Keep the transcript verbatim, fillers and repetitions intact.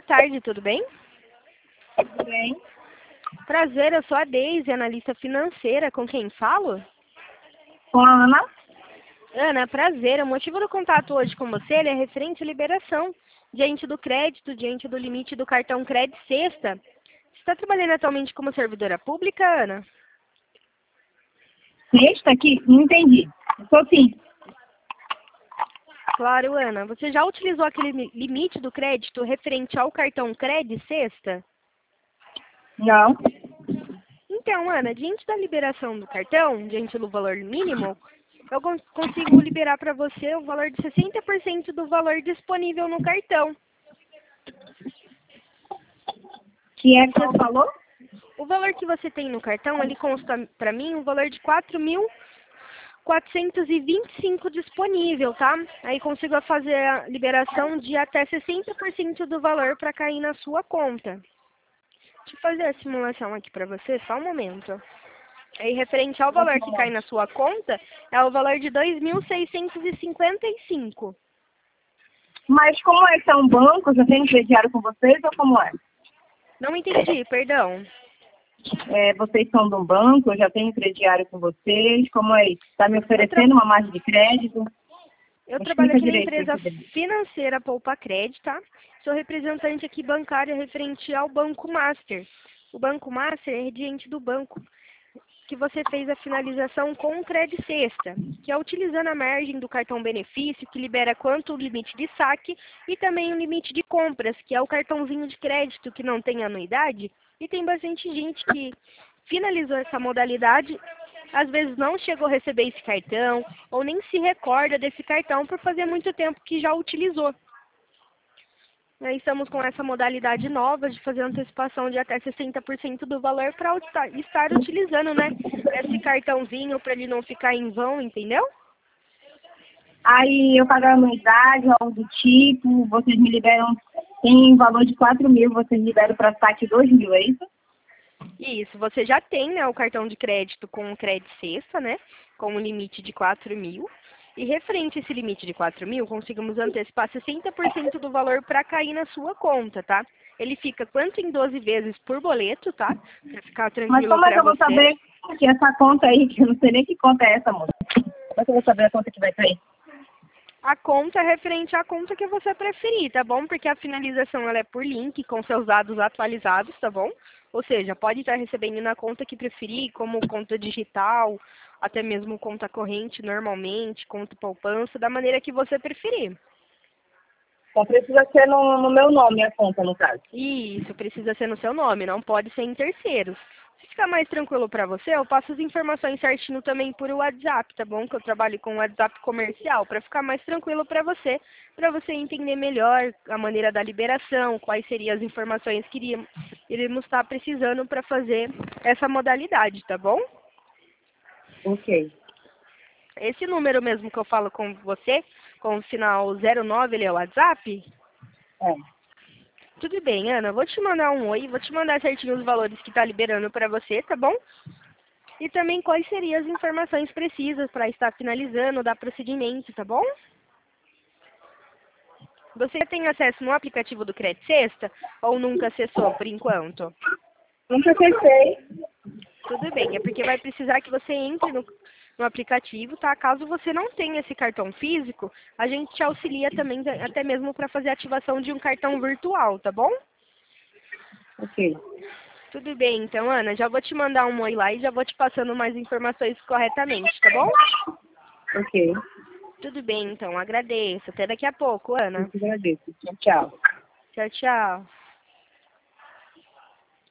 tarde, tudo bem? Tudo bem? Prazer, eu sou a Deise, analista financeira. Com quem falo? Com a Ana? Ana, prazer. O motivo do contato hoje com você ele é referente à liberação diante do crédito, diante do limite do cartão Crédito Sexta. Você está trabalhando atualmente como servidora pública, Ana? Sexta aqui? Não entendi. Estou sim. Claro, Ana. Você já utilizou aquele li- limite do crédito referente ao cartão Crédito Sexta? Não. Então, Ana, diante da liberação do cartão, diante do valor mínimo, eu con- consigo liberar para você o valor de sessenta por cento do valor disponível no cartão. Que é que você falou? O valor que você tem no cartão, ele consta para mim um valor de quatro mil quatrocentos e vinte e cinco disponível, tá? Aí consigo fazer a liberação de até sessenta por cento do valor para cair na sua conta. Deixa eu fazer a simulação aqui para você, só um momento. Aí, referente ao valor que cai na sua conta, é o valor de dois mil seiscentos e cinquenta e cinco. Mas como é que é um banco? Já tem crediário com vocês ou como é? Não entendi, perdão. É, vocês são de um banco, eu já tenho crediário com vocês, como é isso? Está me Eu, tra oferecendo uma margem de crédito? eu Me trabalho explica aqui na direito. empresa Isso daí. financeira Poupa Crédito, tá? Sou representante aqui bancária referente ao Banco Master. O Banco Master é diante do banco que você fez a finalização com o Crédito Sexta, que é utilizando a margem do cartão benefício, que libera quanto o limite de saque e também o limite de compras, que é o cartãozinho de crédito que não tem anuidade. E tem bastante gente que finalizou essa modalidade, às vezes não chegou a receber esse cartão, ou nem se recorda desse cartão por fazer muito tempo que já utilizou. Aí estamos com essa modalidade nova de fazer antecipação de até sessenta por cento do valor para estar utilizando, né? Esse cartãozinho para ele não ficar em vão, entendeu? Aí eu pago a anuidade, algo do tipo, vocês me liberam, tem valor de quatro mil, vocês liberam para saque dois mil, é isso? Isso, você já tem, né, o cartão de crédito com o Crédito Sexta, né? Com um limite de quatro mil. E referente a esse limite de quatro mil, conseguimos antecipar sessenta por cento do valor para cair na sua conta, tá? Ele fica quanto em doze vezes por boleto, tá? Para ficar Mas tranquilo como é que para eu vou você. saber que essa conta aí, que eu não sei nem que conta é essa, moça? Como é que eu vou saber a conta que vai cair? A conta é referente à conta que você preferir, tá bom? Porque a finalização ela é por link com seus dados atualizados, tá bom? Ou seja, pode estar recebendo na conta que preferir, como conta digital, até mesmo conta corrente normalmente, conta poupança, da maneira que você preferir. Só precisa ser no, no meu nome a conta, no caso. Isso, precisa ser no seu nome, não pode ser em terceiros. Se ficar mais tranquilo para você, eu passo as informações certinho também por WhatsApp, tá bom? Que eu trabalho com WhatsApp comercial, para ficar mais tranquilo para você, para você entender melhor a maneira da liberação, quais seriam as informações que iríamos, iremos estar precisando para fazer essa modalidade, tá bom? Ok. Esse número mesmo que eu falo com você, com o final zero nove, ele é o WhatsApp? É. Tudo bem, Ana. Vou te mandar um oi, vou te mandar certinho os valores que está liberando para você, tá bom? E também quais seriam as informações precisas para estar finalizando, dar procedimento, tá bom? Você tem acesso no aplicativo do Crédito Sexta ou nunca acessou por enquanto? Nunca acessei. Tudo bem, é porque vai precisar que você entre no, no aplicativo, tá? Caso você não tenha esse cartão físico, a gente te auxilia também até mesmo para fazer a ativação de um cartão virtual, tá bom? Ok. Tudo bem, então, Ana, já vou te mandar um oi lá e já vou te passando mais informações corretamente, tá bom? Ok. Tudo bem, então, agradeço. Até daqui a pouco, Eu Ana. te agradeço. Tchau, tchau. Tchau, tchau.